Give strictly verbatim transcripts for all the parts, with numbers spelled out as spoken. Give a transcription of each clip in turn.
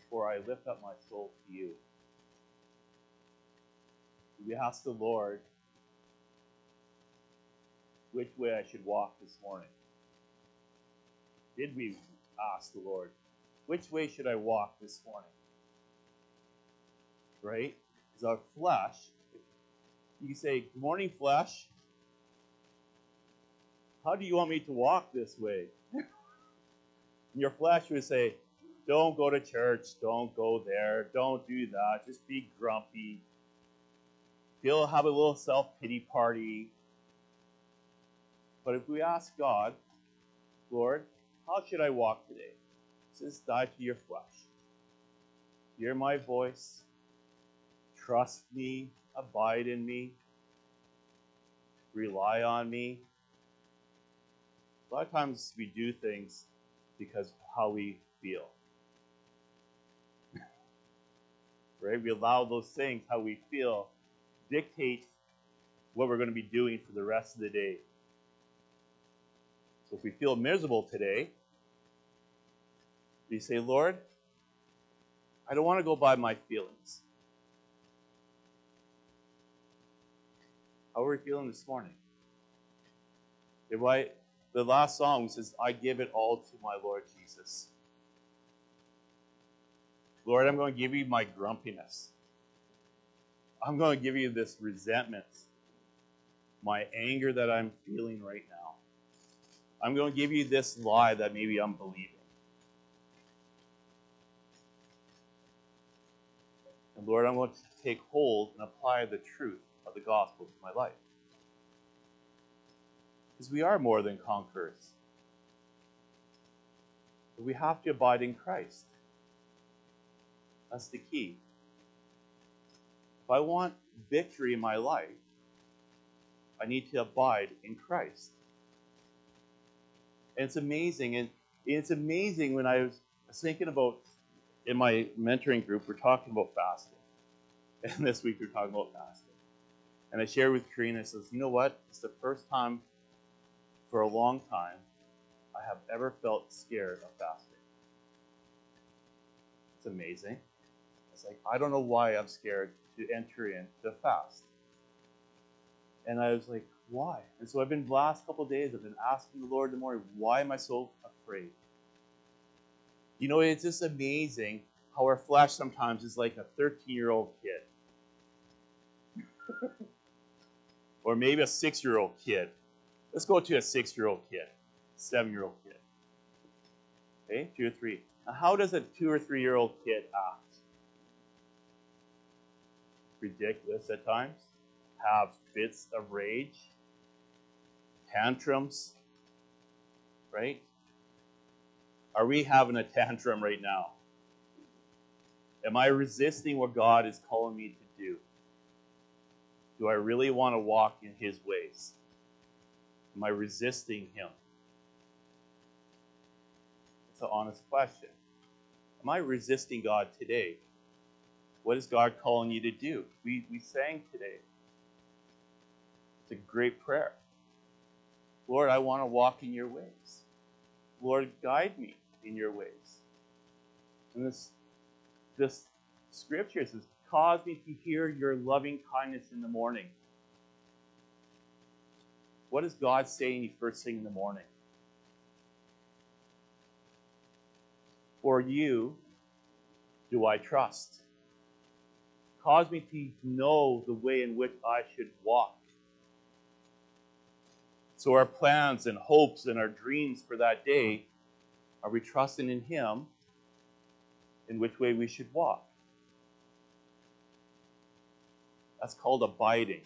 for I lift up my soul to you. We asked the Lord which way I should walk this morning. Did we ask the Lord, which way should I walk this morning? Right? Because our flesh, you say, good morning, flesh. How do you want me to walk this way? Your flesh would say, don't go to church, don't go there, don't do that, just be grumpy. Feel, have a little self-pity party. But if we ask God, Lord, how should I walk today? He says, die to your flesh. Hear my voice. Trust me. Abide in me. Rely on me. A lot of times we do things because of how we feel. Right? We allow those things, how we feel, dictate what we're going to be doing for the rest of the day. So if we feel miserable today, we say, Lord, I don't want to go by my feelings. How are we feeling this morning? If I, the last song says, I give it all to my Lord Jesus. Lord, I'm going to give you my grumpiness. I'm going to give you this resentment, my anger that I'm feeling right now. I'm going to give you this lie that maybe I'm believing. And Lord, I'm going to take hold and apply the truth of the gospel to my life. Because we are more than conquerors. But we have to abide in Christ. That's the key. If I want victory in my life, I need to abide in Christ. And it's amazing. And it's amazing when I was thinking about, in my mentoring group, we're talking about fasting. And this week we're talking about fasting. And I shared with Karina, I says, you know what? It's the first time for a long time I have ever felt scared of fasting. It's amazing. It's like, I don't know why I'm scared to enter into the fast. And I was like, why? And so I've been, the last couple of days, I've been asking the Lord in the morning, why am I so afraid? You know, it's just amazing how our flesh sometimes is like a thirteen-year-old kid. Or maybe a six-year-old kid. Let's go to a six-year-old kid, seven-year-old kid. Okay, two or three. Now, how does a two or three-year-old kid act? Ridiculous at times. Have fits of rage. Tantrums. Right? Are we having a tantrum right now? Am I resisting what God is calling me to do? Do I really want to walk in His ways? Am I resisting Him? It's an honest question. Am I resisting God today? What is God calling you to do? We, we sang today. It's a great prayer. Lord, I want to walk in your ways. Lord, guide me in your ways. And this, this scripture says, cause me to hear your loving kindness in the morning. What is God saying to you first thing in the morning? For you do I trust. Cause me to know the way in which I should walk. So our plans and hopes and our dreams for that day, are we trusting in Him in which way we should walk? That's called abiding.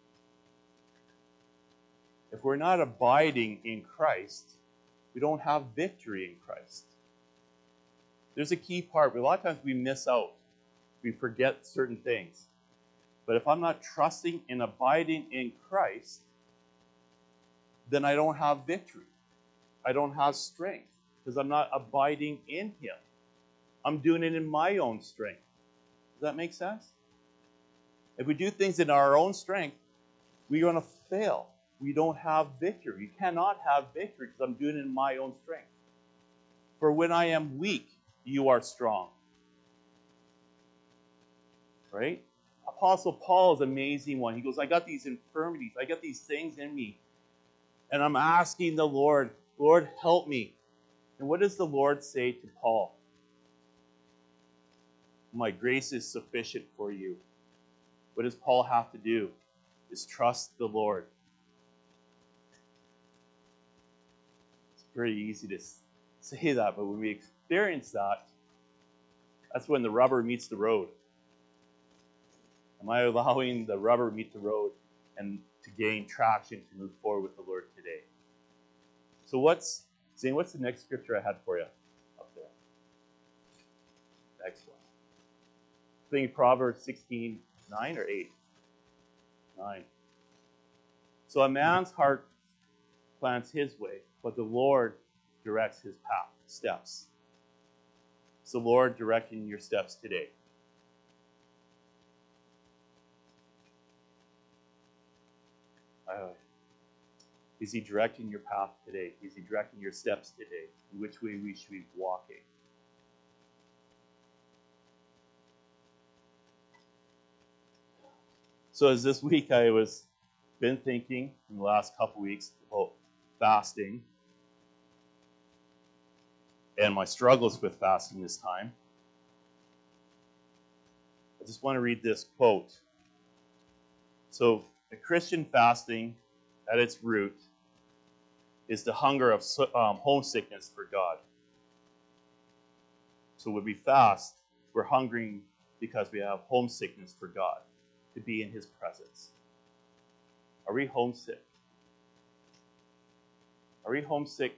If we're not abiding in Christ, we don't have victory in Christ. There's a key part. A lot of times we miss out. We forget certain things. But if I'm not trusting and abiding in Christ, then I don't have victory. I don't have strength because I'm not abiding in Him. I'm doing it in my own strength. Does that make sense? If we do things in our own strength, we're going to fail. We don't have victory. You cannot have victory because I'm doing it in my own strength. For when I am weak, you are strong. right? Apostle Paul is an amazing one. He goes, I got these infirmities. I got these things in me. And I'm asking the Lord, Lord, help me. And what does the Lord say to Paul? My grace is sufficient for you. What does Paul have to do? Is trust the Lord. It's pretty easy to say that, but when we experience that, that's when the rubber meets the road. Am I allowing the rubber meet the road and to gain traction to move forward with the Lord today? So what's, Zane, what's the next scripture I had for you up there? Next one. I think Proverbs sixteen, nine or eight? nine. So a man's heart plans his way, but the Lord directs his path, steps. Is the Lord directing your steps today? Uh, is he directing your path today? Is he directing your steps today? In which way we should be walking? So as this week I was been thinking in the last couple weeks about fasting and my struggles with fasting this time, I just want to read this quote. So the Christian fasting at its root is the hunger of um, homesickness for God. So when we fast, we're hungering because we have homesickness for God, to be in his presence. Are we homesick? Are we homesick?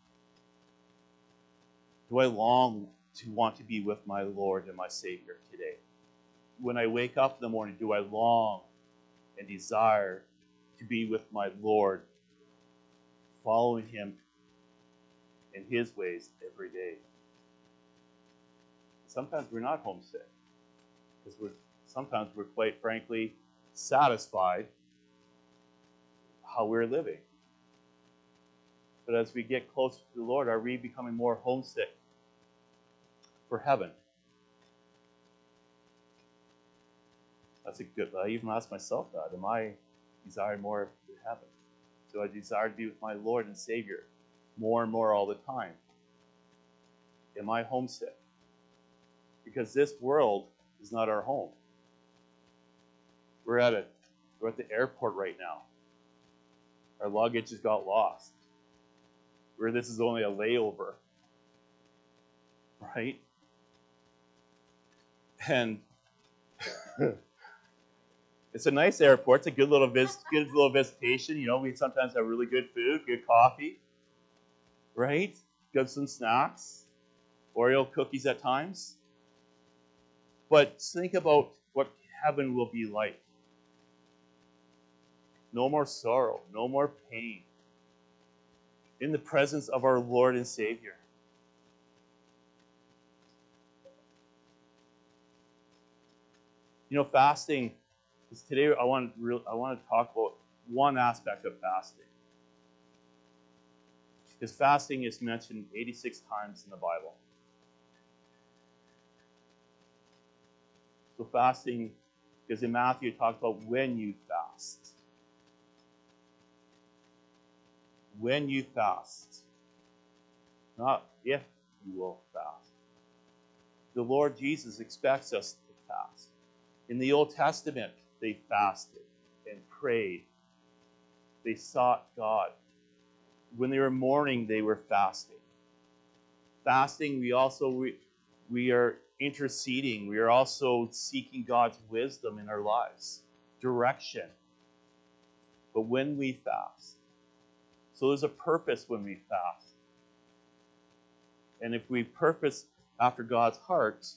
Do I long to want to be with my Lord and my Savior today? When I wake up in the morning, do I long and desire to be with my Lord, following him in his ways every day? Sometimes we're not homesick, because we're sometimes we're quite frankly satisfied how we're living. But as we get closer to the Lord, are we becoming more homesick for heaven? That's a good, I even ask myself that. Am I desiring more for heaven? Do I desire to be with my Lord and Savior more and more all the time? Am I homesick? Because this world is not our home. We're at a, we're at the airport right now. Our luggage has got lost. Where this is only a layover, right? And it's a nice airport. It's a good little vis- good little visitation. You know, we sometimes have really good food, good coffee, right? Get some snacks, Oreo cookies at times. But think about what heaven will be like. No more sorrow, no more pain. In the presence of our Lord and Savior. You know, fasting, because today I want to real, I want to talk about one aspect of fasting. Because fasting is mentioned eighty-six times in the Bible. So fasting, because in Matthew it talks about when you fast. When you fast. Not if you will fast. The Lord Jesus expects us to fast. In the Old Testament, they fasted and prayed. They sought God. When they were mourning, they were fasting. Fasting, we also we, we are interceding. We are also seeking God's wisdom in our lives, direction. But when we fast, so there's a purpose when we fast. And if we purpose after God's heart,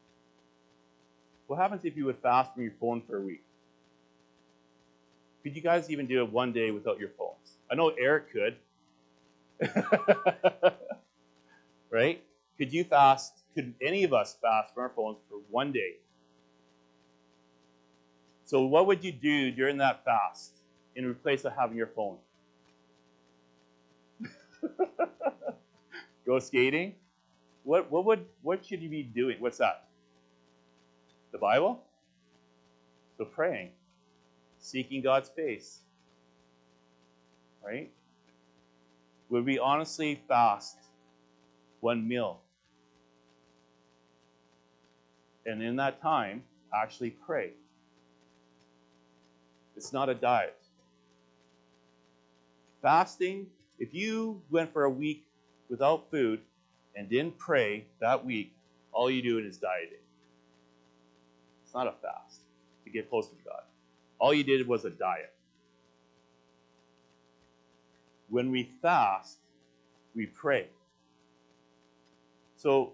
what happens if you would fast from your phone for a week? Could you guys even do it one day without your phones? I know Eric could. Right? Could you fast? Could any of us fast from our phones for one day? So what would you do during that fast in place of having your phone? Go skating? What what would what should you be doing? What's that? The Bible? So praying, seeking God's face, right? Would we honestly fast one meal? And in that time, actually pray. It's not a diet. Fasting, if you went for a week without food and didn't pray that week, all you do is dieting. It's not a fast to get closer to God. All you did was a diet. When we fast, we pray. So,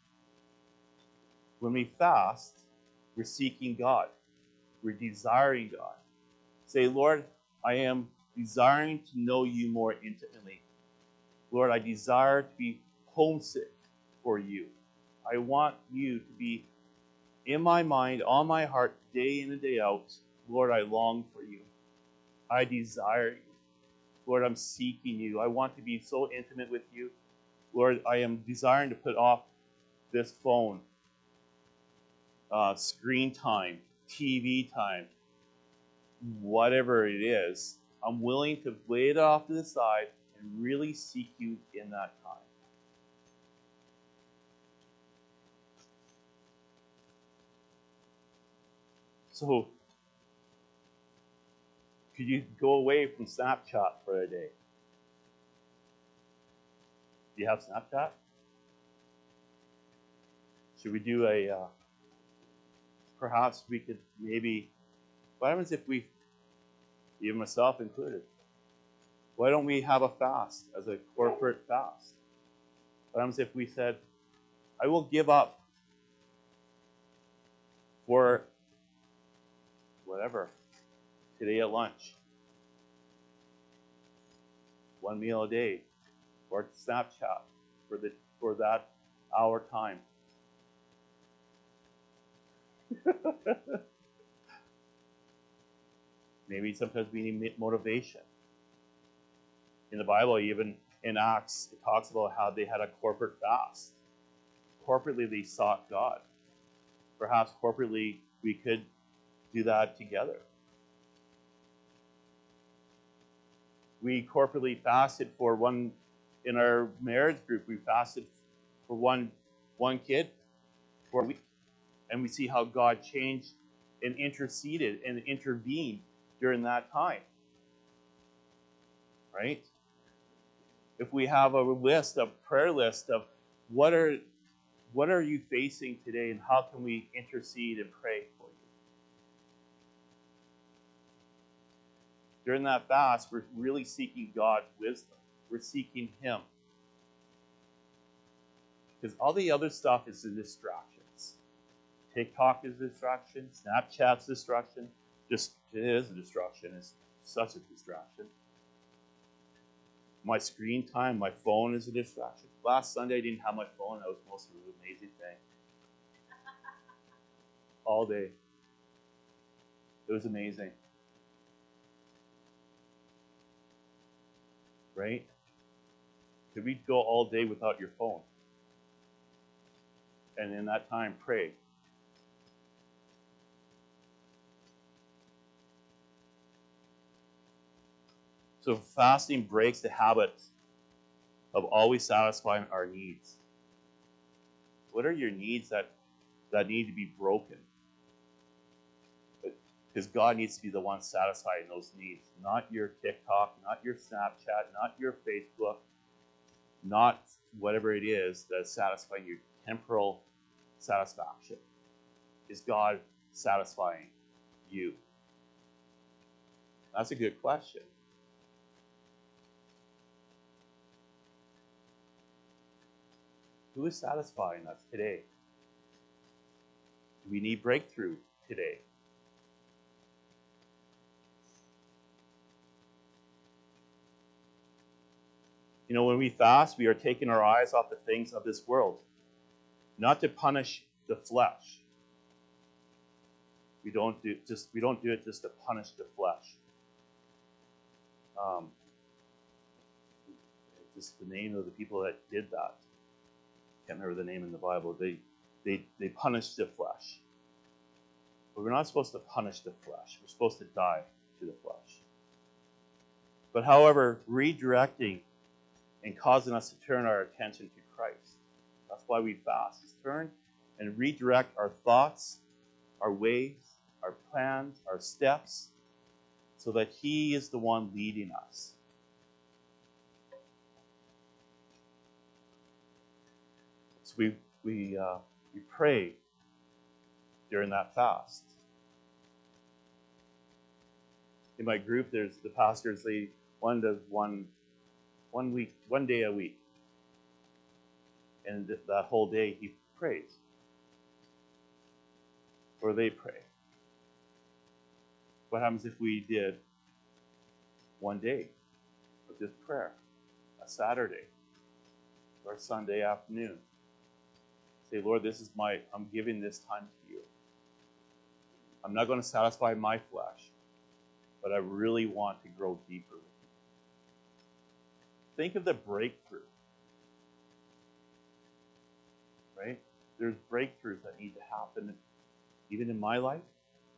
when we fast, we're seeking God. We're desiring God. Say, Lord, I am desiring to know you more intimately. Lord, I desire to be homesick for you. I want you to be in my mind, on my heart, day in and day out. Lord, I long for you. I desire you. Lord, I'm seeking you. I want to be so intimate with you. Lord, I am desiring to put off this phone, uh, screen time, T V time, whatever it is. I'm willing to lay it off to the side and really seek you in that time. So, could you go away from Snapchat for a day? Do you have Snapchat? Should we do a, uh, perhaps we could maybe, what happens if we, even myself included, why don't we have a fast as a corporate fast? What happens if we said, I will give up for whatever, today at lunch, one meal a day, or Snapchat for the for that hour time. Maybe sometimes we need motivation. In the Bible, even in Acts, it talks about how they had a corporate fast. Corporately, they sought God. Perhaps corporately, we could do that together. We corporately fasted for one, in our marriage group, we fasted for one, one kid for a week. And we see how God changed and interceded and intervened during that time. Right? If we have a list, a prayer list of what are what are you facing today and how can we intercede and pray for you? During that fast, we're really seeking God's wisdom. We're seeking Him. Because all the other stuff is a distractions. TikTok is a distraction. Snapchat's a distraction. Just it is a distraction. It's such a distraction. My screen time, my phone is a distraction. Last Sunday, I didn't have my phone. That was the most amazing thing. All day. It was amazing. Right? Could we go all day without your phone? And in that time, pray. So fasting breaks the habit of always satisfying our needs. What are your needs that, that need to be broken? Because God needs to be the one satisfying those needs. Not your TikTok, not your Snapchat, not your Facebook, not whatever it is that is satisfying your temporal satisfaction. Is God satisfying you? That's a good question. Who is satisfying us today? Do we need breakthrough today? You know, when we fast, we are taking our eyes off the things of this world, not to punish the flesh. We don't do just we don't do it just to punish the flesh. Um, just the name of the people that did that. Can't remember the name in the Bible. They they they punished the flesh. But we're not supposed to punish the flesh. We're supposed to die to the flesh. But however, redirecting and causing us to turn our attention to Christ. That's why we fast, is turn and redirect our thoughts, our ways, our plans, our steps, so that He is the one leading us. So we we uh, we pray during that fast. In my group, there's the pastors. They one does one one week, one day a week, and that whole day he prays, or they pray. What happens if we did one day of just prayer, a Saturday or a Sunday afternoon? Say, Lord, this is my, I'm giving this time to you. I'm not going to satisfy my flesh, but I really want to grow deeper with you. Think of the breakthrough, right? There's breakthroughs that need to happen, even in my life.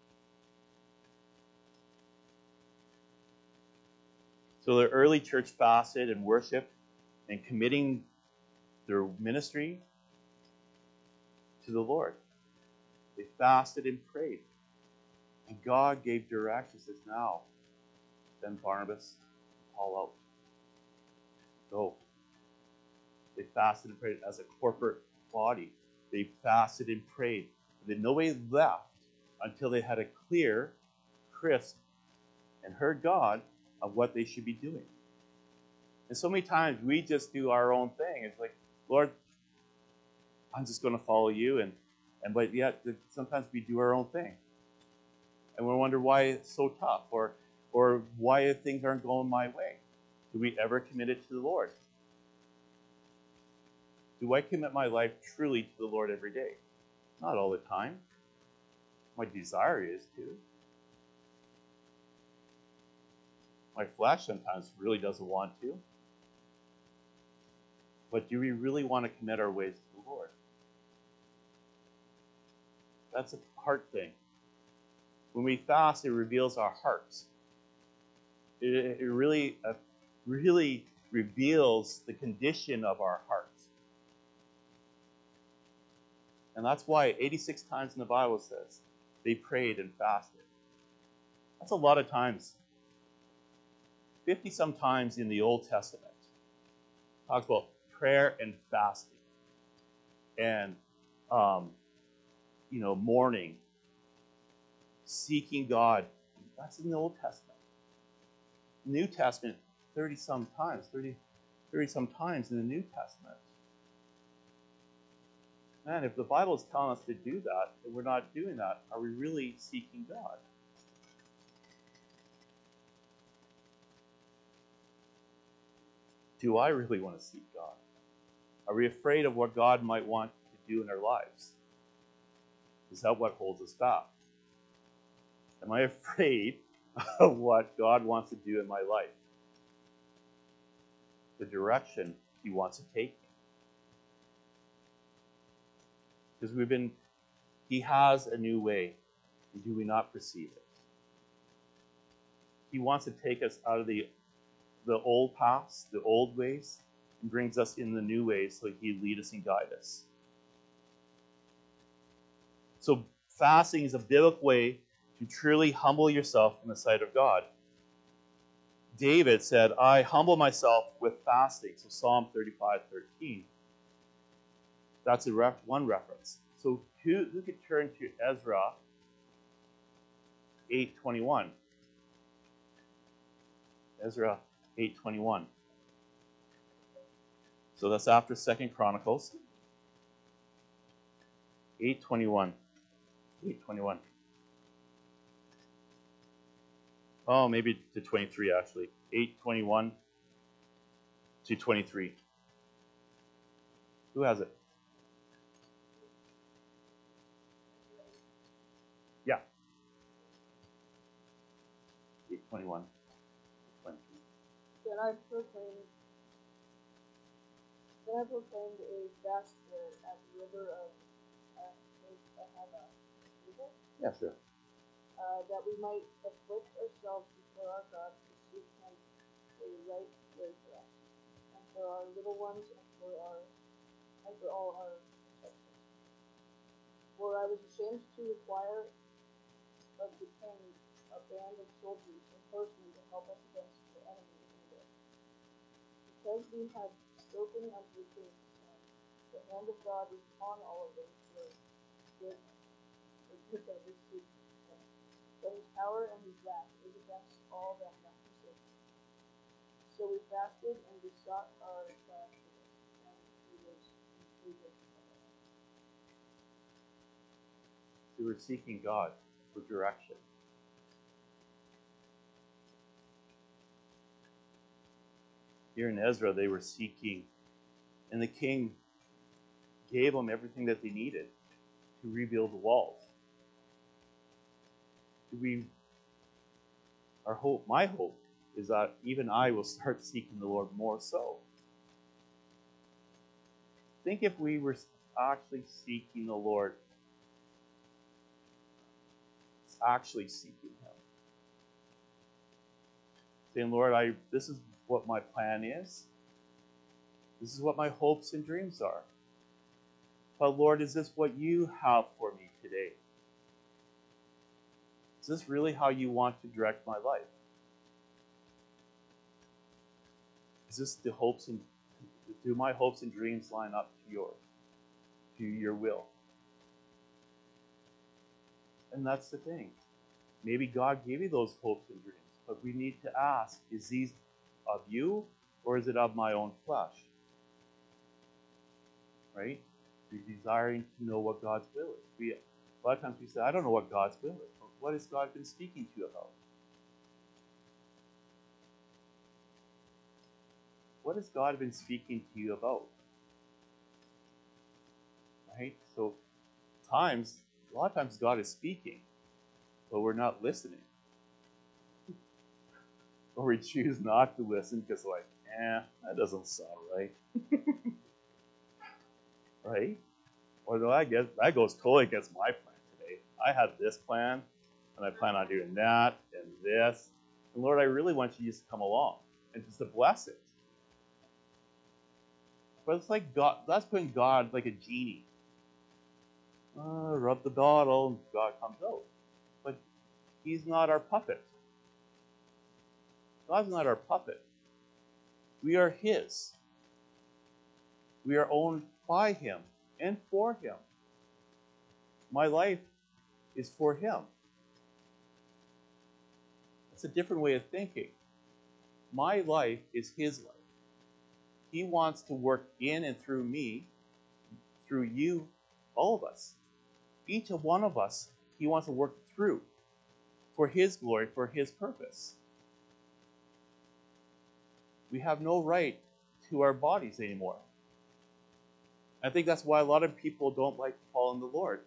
So the early church fasted and worshiped and committing their ministry to the Lord. They fasted and prayed. And God gave direction. Says, now, send Barnabas, Paul out. Go. They fasted and prayed as a corporate body. They fasted and prayed. And then nobody left until they had a clear, crisp, and heard God of what they should be doing. And so many times we just do our own thing. It's like, Lord, I'm just going to follow you. And, and but yet sometimes we do our own thing. And we wonder why it's so tough, or or why things aren't going my way. Do we ever commit it to the Lord? Do I commit my life truly to the Lord every day? Not all the time. My desire is to. My flesh sometimes really doesn't want to. But do we really want to commit our ways to the Lord? That's a heart thing. When we fast, it reveals our hearts. It, it really, uh, really reveals the condition of our hearts. And that's why eighty-six times in the Bible says they prayed and fasted. That's a lot of times. fifty-some times in the Old Testament talks about prayer and fasting. And, um, you know, mourning. Seeking God. That's in the Old Testament. New Testament, thirty-some times. thirty, thirty-some times in the New Testament. Man, if the Bible is telling us to do that, and we're not doing that, are we really seeking God? Do I really want to seek God? Are we afraid of what God might want to do in our lives? Is that what holds us back? Am I afraid of what God wants to do in my life? The direction He wants to take me. Because we've been, He has a new way. And do we not perceive it? He wants to take us out of the, the old paths, the old ways, and brings us in the new ways so He lead us and guide us. So fasting is a biblical way to truly humble yourself in the sight of God. David said, I humble myself with fasting. So Psalm thirty-five thirteen. That's a ref, one reference. So who, who could turn to Ezra eight twenty-one? Ezra eight twenty-one. So that's after Second Chronicles. eight twenty-one. eight twenty-one. Oh, maybe to twenty-three, actually. eight twenty-one to twenty-three. Who has it? Yeah. eight twenty-one to twenty-three. Then I proclaimed, then I proclaimed a fast there at the river of Ahava, which example, Yeah, sure. uh, that we might afflict ourselves before our God to seek Him for the right way for us, and for our little ones, and for our and for all our protection. For I was ashamed to require of the king a band of soldiers and horsemen to help us against the enemy in the day. Because we had spoken unto the king's son, the hand of God was upon all of them for good, for good that we seek him. But his power and his wrath is against all them that forsake him. So we fasted and besought our God for this, and he was entreated of us. So we're seeking God for direction. Here in Ezra, they were seeking, and the king gave them everything that they needed to rebuild the walls. We, our hope, my hope, is that even I will start seeking the Lord more so. Think if we were actually seeking the Lord, actually seeking Him. Saying, Lord, I this is what my plan is. This is what my hopes and dreams are. But Lord, is this what you have for me today? Is this really how you want to direct my life? Is this the hopes and do my hopes and dreams line up to yours, to your will? And that's the thing. Maybe God gave you those hopes and dreams, but we need to ask, is these of you or is it of my own flesh? Right? We're desiring to know what God's will is. We, a lot of times we say, I don't know what God's will is. What has God been speaking to you about? What has God been speaking to you about? Right? So, times, a lot of times God is speaking, but we're not listening. Or we choose not to listen because, like, eh, that doesn't sound right. Right? Or no, I guess that goes totally against my plan today. I had this plan, and I plan on doing that and this. And Lord, I really want you just to come along and just to bless it. But it's like God, that's putting God like a genie. Uh, rub the bottle, and God comes out. But He's not our puppet. God's not our puppet. We are His. We are owned by Him and for Him. My life is for Him. It's a different way of thinking. My life is His life. He wants to work in and through me, through you, all of us. Each of one of us, He wants to work through for His glory, for His purpose. We have no right to our bodies anymore. I think that's why a lot of people don't like to follow in the Lord.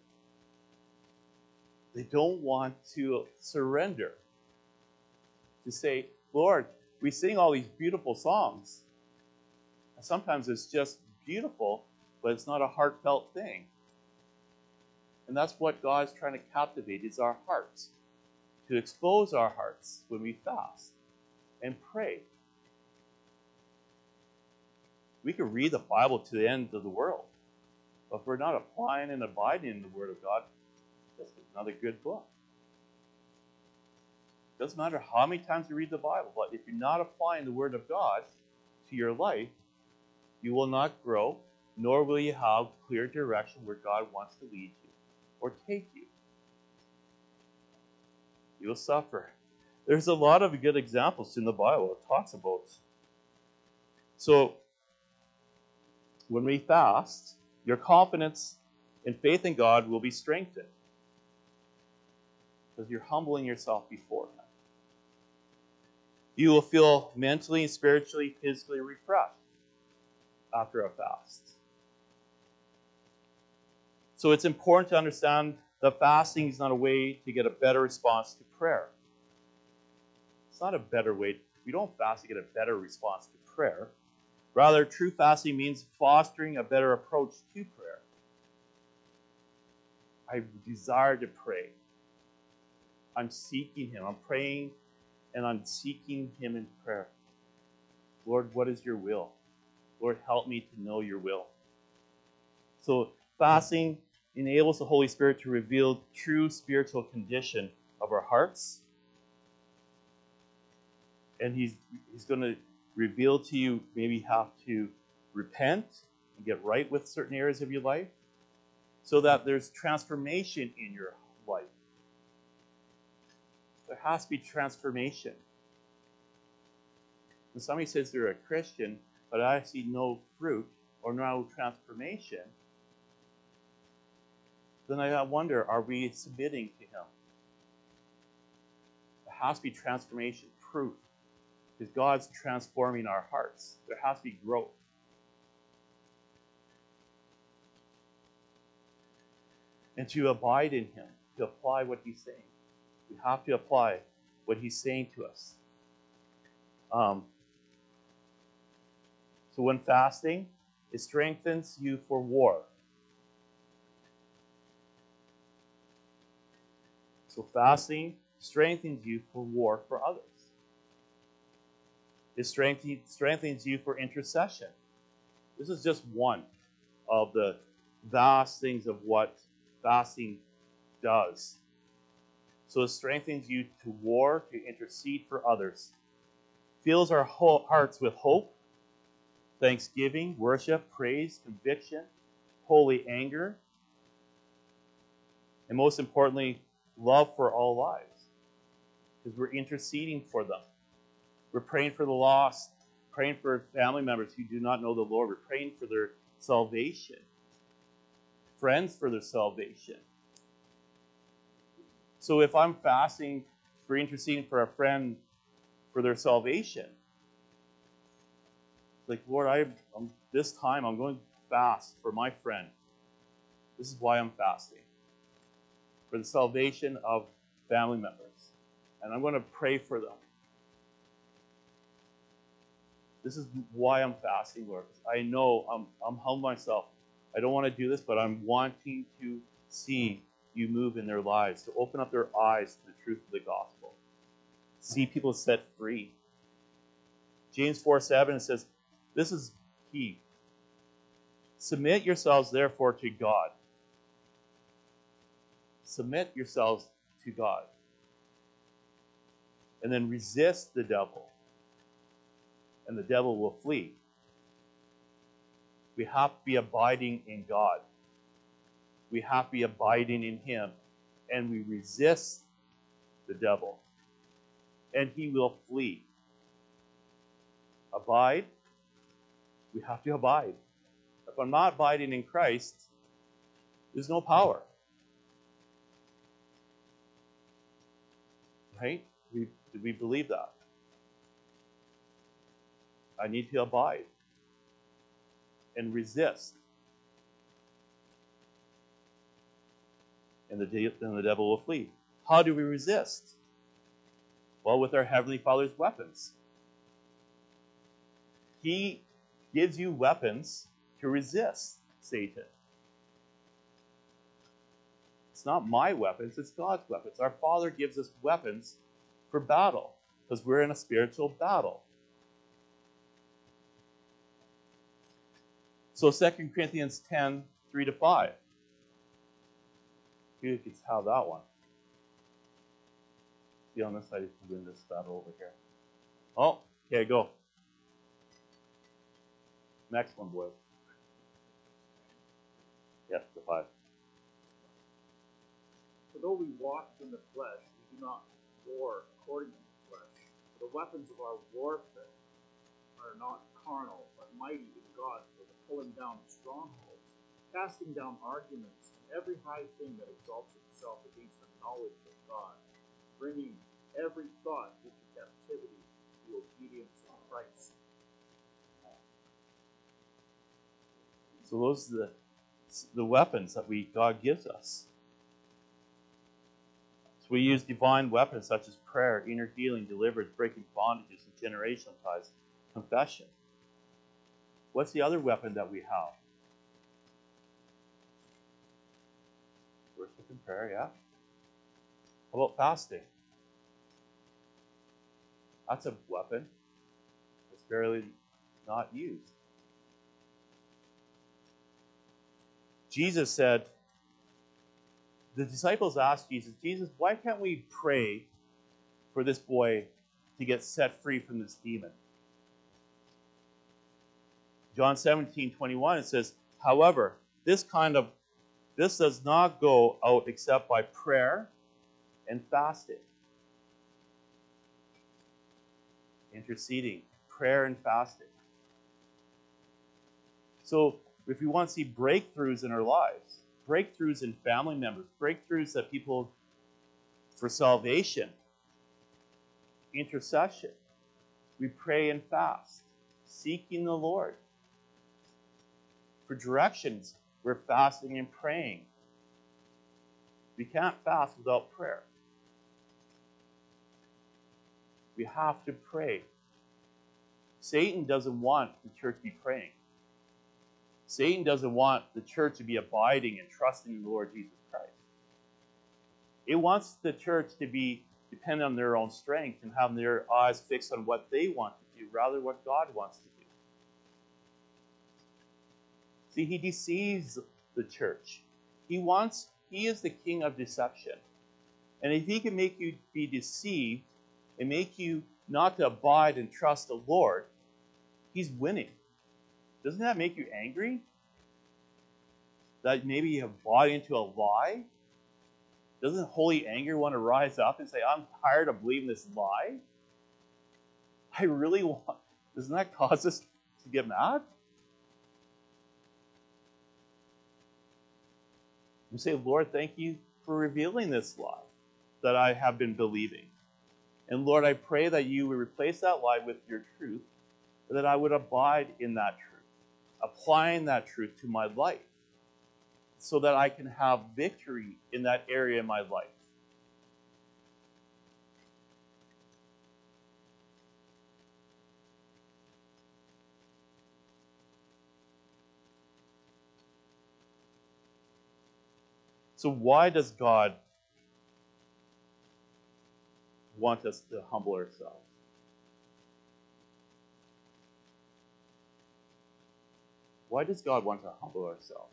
They don't want to surrender. To say, Lord, we sing all these beautiful songs. And sometimes it's just beautiful, but it's not a heartfelt thing. And that's what God's trying to captivate, is our hearts. To expose our hearts when we fast and pray. We could read the Bible to the end of the world. But if we're not applying and abiding in the Word of God, it's just another good book. It doesn't matter how many times you read the Bible, but if you're not applying the Word of God to your life, you will not grow, nor will you have clear direction where God wants to lead you or take you. You'll suffer. There's a lot of good examples in the Bible it talks about. So, when we fast, your confidence and faith in God will be strengthened because you're humbling yourself before Him. You will feel mentally, spiritually, physically refreshed after a fast. So it's important to understand that fasting is not a way to get a better response to prayer. It's not a better way. We don't fast to get a better response to prayer. Rather, true fasting means fostering a better approach to prayer. I desire to pray. I'm seeking him. I'm praying and I'm seeking him in prayer. Lord, what is your will? Lord, help me to know your will. So fasting enables the Holy Spirit to reveal true spiritual condition of our hearts. And he's, he's going to reveal to you maybe you have to repent and get right with certain areas of your life so that there's transformation in your life. There has to be transformation. When somebody says they're a Christian, but I see no fruit or no transformation, then I wonder, are we submitting to him? There has to be transformation, proof. Because God's transforming our hearts. There has to be growth. And to abide in him, to apply what he's saying. We have to apply what he's saying to us. Um, so when fasting, it strengthens you for war. So fasting strengthens you for war for others. It strengthens, strengthens you for intercession. This is just one of the vast things of what fasting does. So it strengthens you to war, to intercede for others. Fills our hearts with hope, thanksgiving, worship, praise, conviction, holy anger, and most importantly, love for all lives. Because we're interceding for them. We're praying for the lost, praying for family members who do not know the Lord. We're praying for their salvation, friends for their salvation. So if I'm fasting for interceding for a friend for their salvation, it's like, Lord, I, I'm, this time I'm going to fast for my friend. This is why I'm fasting. For the salvation of family members. And I'm going to pray for them. This is why I'm fasting, Lord. I know I'm, I'm humbling myself. I don't want to do this, but I'm wanting to see you move in their lives, to open up their eyes to the truth of the gospel. See people set free. James four seven says, this is key. Submit yourselves, therefore, to God. Submit yourselves to God. And then resist the devil. And the devil will flee. We have to be abiding in God. We have to be abiding in him. And we resist the devil. And he will flee. Abide. We have to abide. If I'm not abiding in Christ, there's no power. Right? We, do we believe that? I need to abide and resist. And the, de- and the devil will flee. How do we resist? Well, with our Heavenly Father's weapons. He gives you weapons to resist Satan. It's not my weapons, it's God's weapons. Our Father gives us weapons for battle because we're in a spiritual battle. So Second Corinthians ten, three to five. You could have that one. See on this side, you can win this battle over here. Oh, okay, go. Next one, boys. Yes, the five. For though we walk in the flesh, we do not war according to the flesh. For the weapons of our warfare are not carnal, but mighty in God for the pulling down of strongholds, casting down arguments and every high thing that exalts itself against the knowledge of God, bringing every thought into captivity to the obedience of Christ. So those are the, the weapons that we God gives us. So we use divine weapons such as prayer, inner healing, deliverance, breaking bondages, and generational ties, confession. What's the other weapon that we have? Worship prayer, yeah. How about fasting? That's a weapon. It's barely not used. Jesus said, the disciples asked Jesus, Jesus, why can't we pray for this boy to get set free from this demon? John seventeen twenty-one, it says, however, this kind of, this does not go out except by prayer and fasting. Interceding, prayer and fasting. So if we want to see breakthroughs in our lives, breakthroughs in family members, breakthroughs that people for salvation, intercession, we pray and fast, seeking the Lord. For directions, we're fasting and praying. We can't fast without prayer. We have to pray. Satan doesn't want the church to be praying. Satan doesn't want the church to be abiding and trusting in the Lord Jesus Christ. It wants the church to be dependent on their own strength and having their eyes fixed on what they want to do rather than what God wants to do. See, he deceives the church. He wants, he is the king of deception. And if he can make you be deceived and make you not to abide and trust the Lord, he's winning. Doesn't that make you angry? That maybe you have bought into a lie? Doesn't holy anger want to rise up and say, I'm tired of believing this lie? I really want... Doesn't that cause us to get mad? You say, Lord, thank you for revealing this lie that I have been believing. And Lord, I pray that you would replace that lie with your truth, and that I would abide in that truth, applying that truth to my life, so that I can have victory in that area of my life. So why does God want us to humble ourselves? Why does God want to humble ourselves?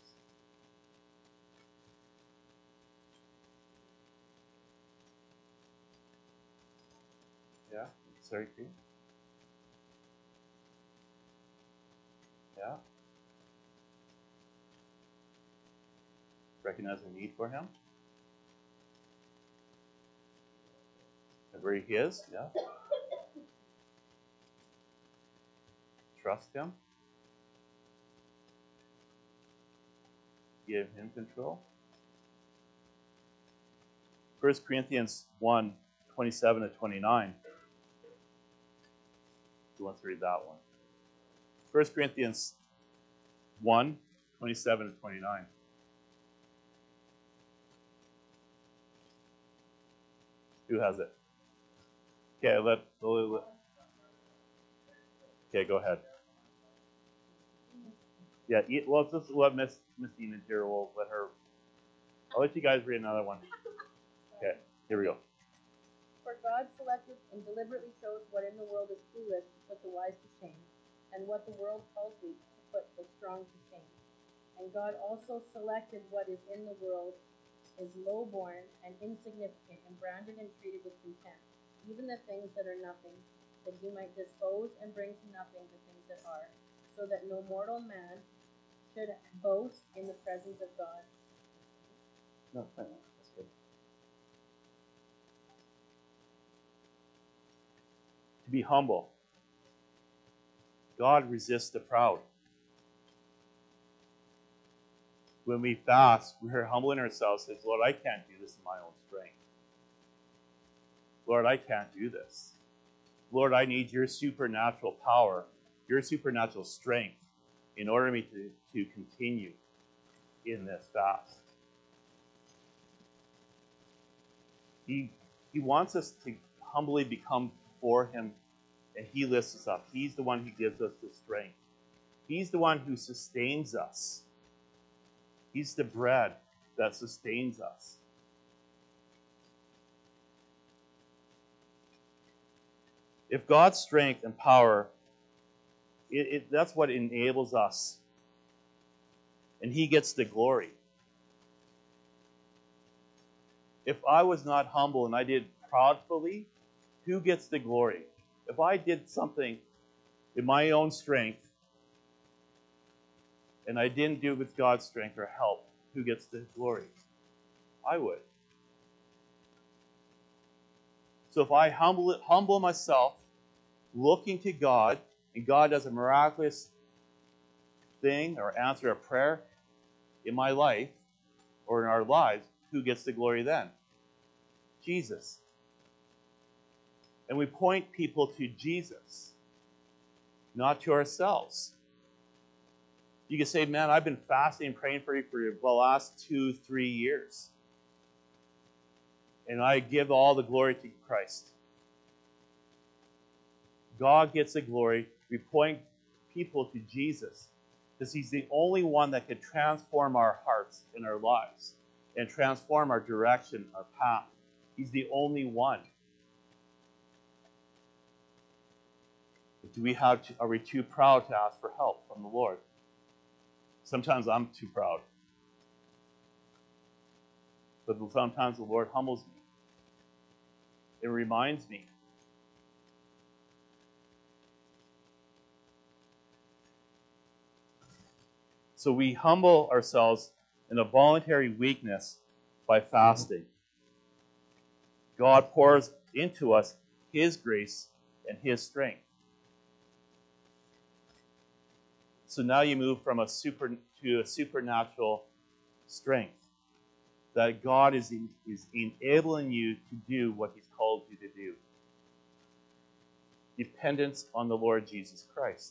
Yeah? Sorry, Pete? Yeah? Recognize the need for him? And where he is? Yeah? Trust him? Give him control? First Corinthians one, twenty-seven to twenty-nine. Who wants to read that one? First Corinthians one, twenty-seven to twenty-nine. Who has it? Okay, let, let okay, go ahead. Yeah, well, let's just let Miss Miss Demon here. We'll let her. I'll let you guys read another one. Okay, here we go. For God selected and deliberately chose what in the world is foolish to put the wise to shame, and what the world calls weak to put the strong to shame. And God also selected what is in the world is low-born and insignificant and branded and treated with contempt, even the things that are nothing, that he might dispose and bring to nothing the things that are, so that no mortal man should boast in the presence of God. No, fine. That's good. To be humble. God resists the proud. When we fast, we're humbling ourselves and says, Lord, I can't do this in my own strength. Lord, I can't do this. Lord, I need your supernatural power, your supernatural strength in order for me to, to continue in this fast. He, he wants us to humbly become before him, and he lifts us up. He's the one who gives us the strength. He's the one who sustains us. He's the bread that sustains us. If God's strength and power, it, it, that's what enables us. And he gets the glory. If I was not humble and I did proudly, who gets the glory? If I did something in my own strength and I didn't do it with God's strength or help, who gets the glory? I would. So if I humble, humble myself, looking to God, and God does a miraculous thing or answer a prayer in my life or in our lives, who gets the glory then? Jesus. And we point people to Jesus, not to ourselves. You can say, man, I've been fasting and praying for you for the last two, three years. And I give all the glory to Christ. God gets the glory. We point people to Jesus because he's the only one that can transform our hearts and our lives and transform our direction, our path. He's the only one. But do we have to, are we too proud to ask for help from the Lord? Sometimes I'm too proud. But sometimes the Lord humbles me. It reminds me. So we humble ourselves in a voluntary weakness by fasting. God pours into us his grace and his strength. So now you move from a super to a supernatural strength. That God is, in, is enabling you to do what he's called you to do. Dependence on the Lord Jesus Christ.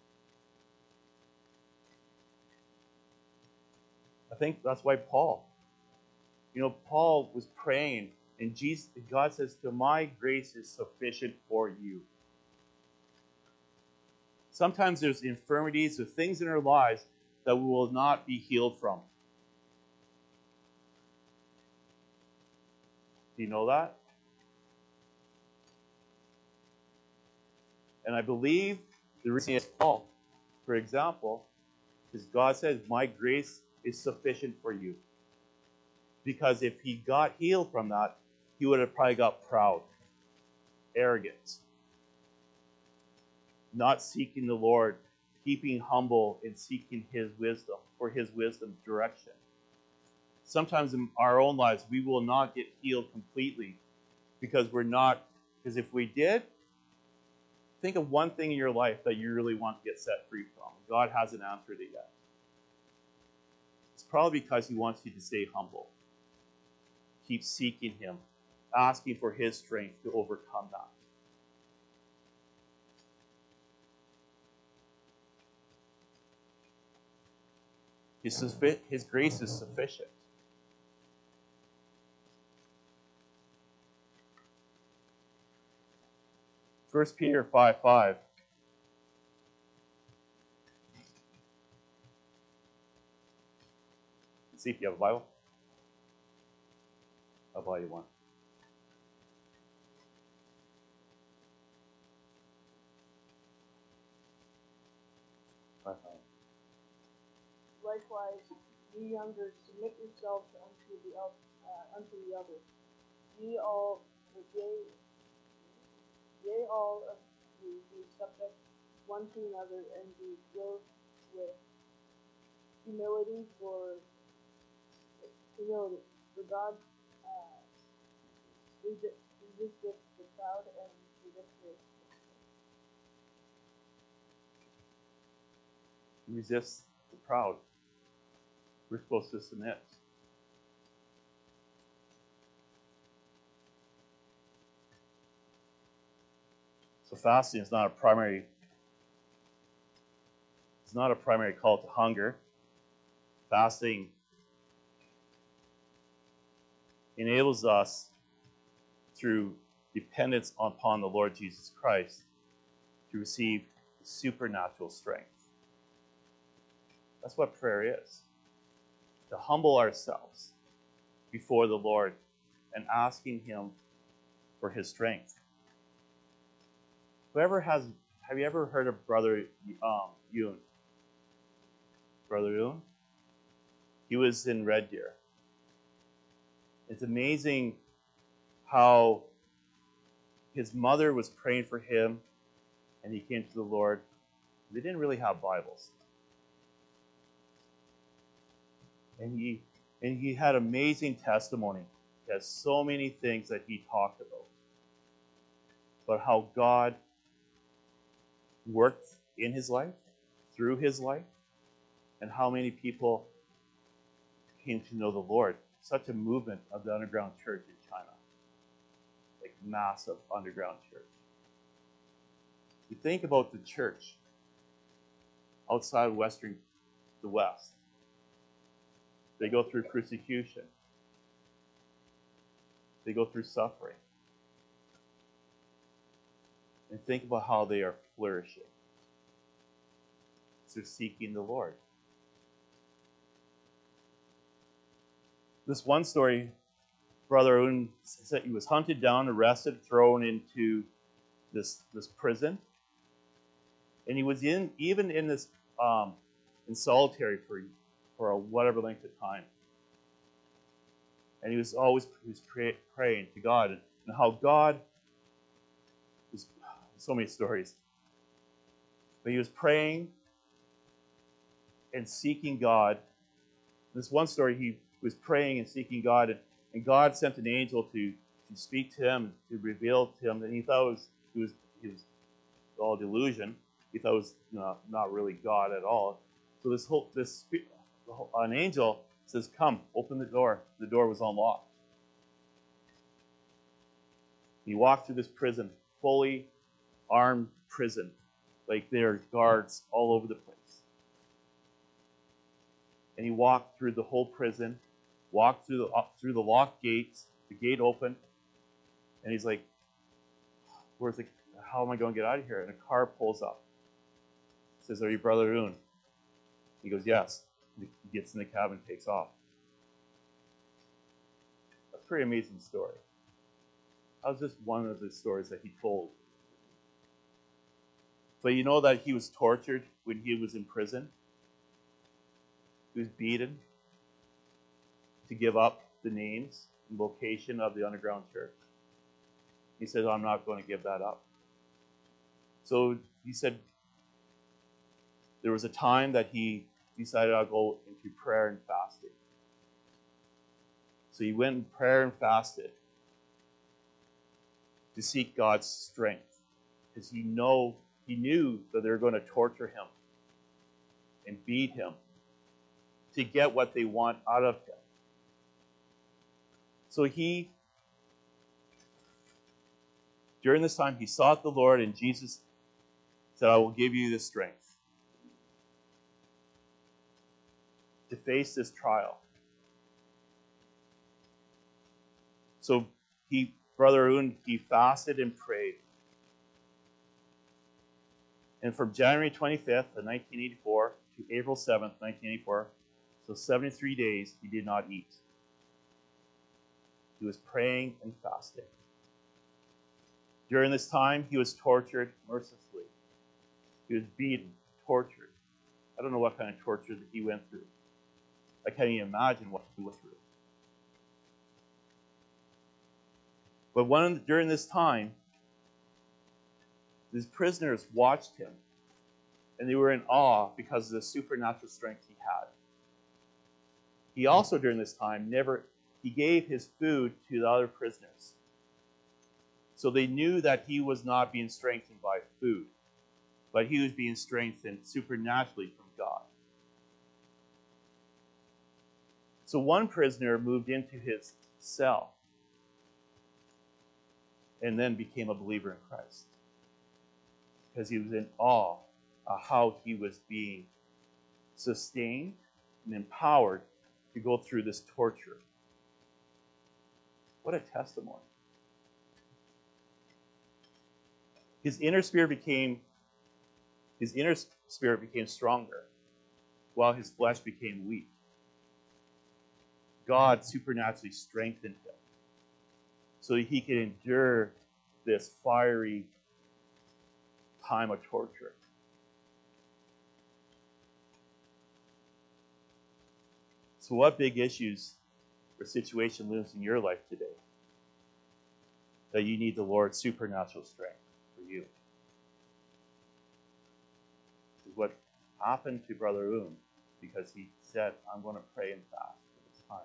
I think that's why Paul, you know, Paul was praying, and Jesus, God says, "To my grace is sufficient for you." Sometimes there's infirmities or things in our lives that we will not be healed from. Do you know that? And I believe the reason is Paul, for example, is God says, "My grace is sufficient for you." Because if he got healed from that, he would have probably got proud, arrogant, not seeking the Lord, keeping humble and seeking his wisdom, for his wisdom direction. Sometimes in our own lives, we will not get healed completely because we're not, because if we did, think of one thing in your life that you really want to get set free from. God hasn't answered it yet. It's probably because he wants you to stay humble. Keep seeking him, asking for his strength to overcome that. His, his grace is sufficient. First Peter five five. Let's see if you have a Bible. I'll buy you one. five five. Likewise, ye younger, submit yourselves unto the el- uh, unto the elders. Ye all, yea, yea, all of you be subject one to another, and be clothed with humility for humility. For God uh, resist, resisteth the proud and resisteth. Resist the proud. We're supposed to submit. So fasting is not a primary. It's not a primary call to hunger. Fasting enables us through dependence upon the Lord Jesus Christ to receive supernatural strength. That's what prayer is. To humble ourselves before the Lord and asking him for his strength. Whoever has, have you ever heard of Brother um, Yoon? Brother Yoon? He was in Red Deer. It's amazing how his mother was praying for him and he came to the Lord. They didn't really have Bibles. And he and he had amazing testimony. He has so many things that he talked about. But how God worked in his life, through his life, and how many people came to know the Lord. Such a movement of the underground church in China. Like massive underground church. You think about the church outside of Western, the West. They go through persecution. They go through suffering. And think about how they are flourishing. They're seeking the Lord. This one story, Brother Owen said he was hunted down, arrested, thrown into this, this prison. And he was in even in this um, in solitary for for a whatever length of time. And he was always he was pray, praying to God, and, and how God was so many stories. But he was praying and seeking God. This one story, he was praying and seeking God, and, and God sent an angel to, to speak to him, to reveal to him, and he thought it was he was he was all delusion. He thought it was not, not really God at all. So this whole this an angel says, "Come, open the door." The door was unlocked. He walked through this prison, fully armed prison, like there are guards all over the place. And he walked through the whole prison, walked through the up through the locked gates. The gate opened, and he's like, "Where's the? How am I going to get out of here?" And a car pulls up. He says, "Are you Brother Oon?" He goes, "Yes." He gets in the cab and takes off. That's a pretty amazing story. That was just one of the stories that he told. But you know that he was tortured when he was in prison? He was beaten to give up the names and location of the underground church. He said, "I'm not going to give that up." So he said there was a time that he decided I'll go into prayer and fasting. So he went in prayer and fasted to seek God's strength, because he know he knew that they were going to torture him and beat him to get what they want out of him. So he, during this time, he sought the Lord, and Jesus said, "I will give you the strength to face this trial." So he, Brother Oon, he fasted and prayed. And from January twenty-fifth of nineteen eighty-four to April seventh, nineteen eighty-four, so seventy-three days, he did not eat. He was praying and fasting. During this time, he was tortured mercilessly. He was beaten, tortured. I don't know what kind of torture that he went through. I can't even imagine what he went through. But one, during this time, his prisoners watched him, and they were in awe because of the supernatural strength he had. He also, during this time, never he gave his food to the other prisoners. So they knew that he was not being strengthened by food, but he was being strengthened supernaturally from God. So one prisoner moved into his cell and then became a believer in Christ, because he was in awe of how he was being sustained and empowered to go through this torture. What a testimony. His inner spirit became his inner spirit became stronger, while his flesh became weak. God supernaturally strengthened him so that he could endure this fiery time of torture. So what big issues or situation looms in your life today that you need the Lord's supernatural strength for you? Is what happened to Brother Un because he said, I'm going to pray and fast for this time.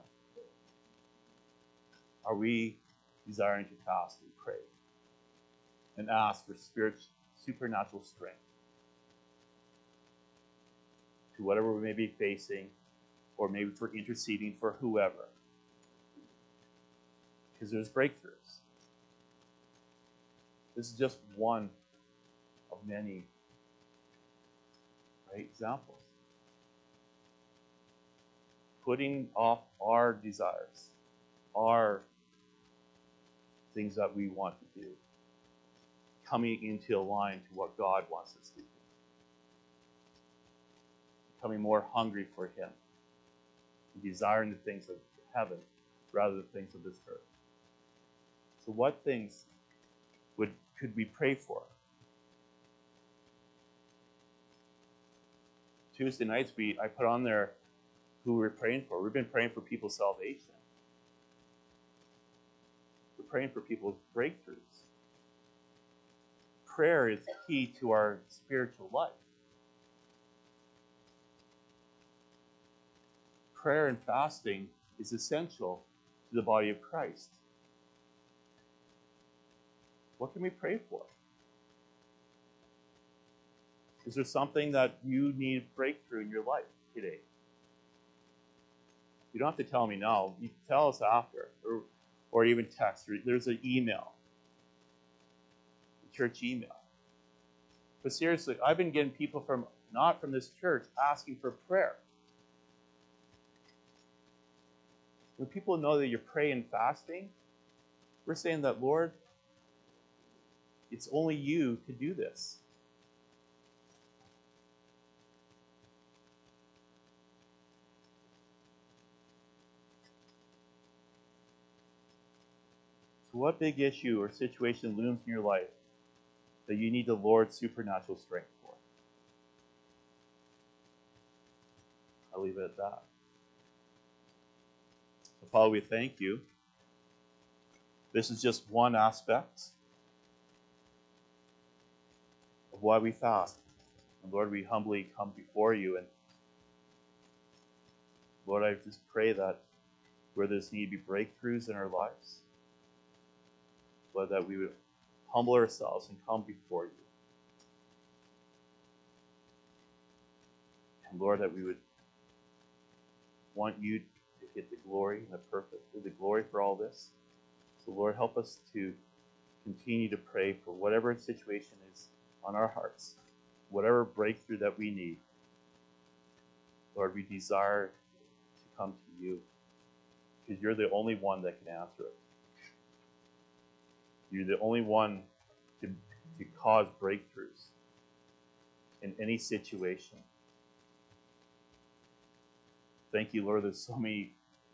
Are we desiring to fast and pray and ask for spiritual, supernatural strength to whatever we may be facing, or maybe for interceding for whoever? Because there's breakthroughs. This is just one of many, right, examples. Putting off our desires, our things that we want to do, coming into line to what God wants us to do, becoming more hungry for Him, desiring the things of heaven rather than the things of this earth. So what things would could we pray for? Tuesday nights, we I put on there who we're praying for. We've been praying for people's salvation. We're praying for people's breakthroughs. Prayer is key to our spiritual life. Prayer and fasting is essential to the body of Christ. What can we pray for? Is there something that you need breakthrough in your life today? You don't have to tell me now. You can tell us after, or, or even text. Or there's an email, a church email. But seriously, I've been getting people from not from this church asking for prayer. When people know that you're praying and fasting, we're saying that, Lord, it's only you to do this. So what big issue or situation looms in your life that you need the Lord's supernatural strength for? I'll leave it at that. So Father, we thank you. This is just one aspect of why we fast. And Lord, we humbly come before you. And Lord, I just pray that where there's need to be breakthroughs in our lives, Lord, that we would humble ourselves and come before you. And Lord, that we would want you to get the glory and the purpose, the glory for all this. So Lord, help us to continue to pray for whatever situation is on our hearts, whatever breakthrough that we need. Lord, we desire to come to you because you're the only one that can answer it. You're the only one to, to cause breakthroughs in any situation. Thank you, Lord. There's so many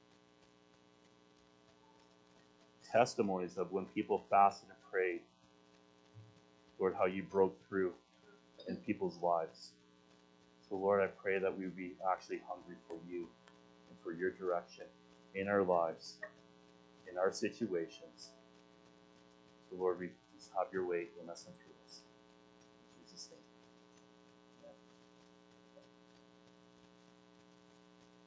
testimonies of when people fasted and prayed, Lord, how you broke through in people's lives. So, Lord, I pray that we would be actually hungry for you and for your direction in our lives, in our situations. So, Lord, we just have your way in us and through us. In Jesus' name.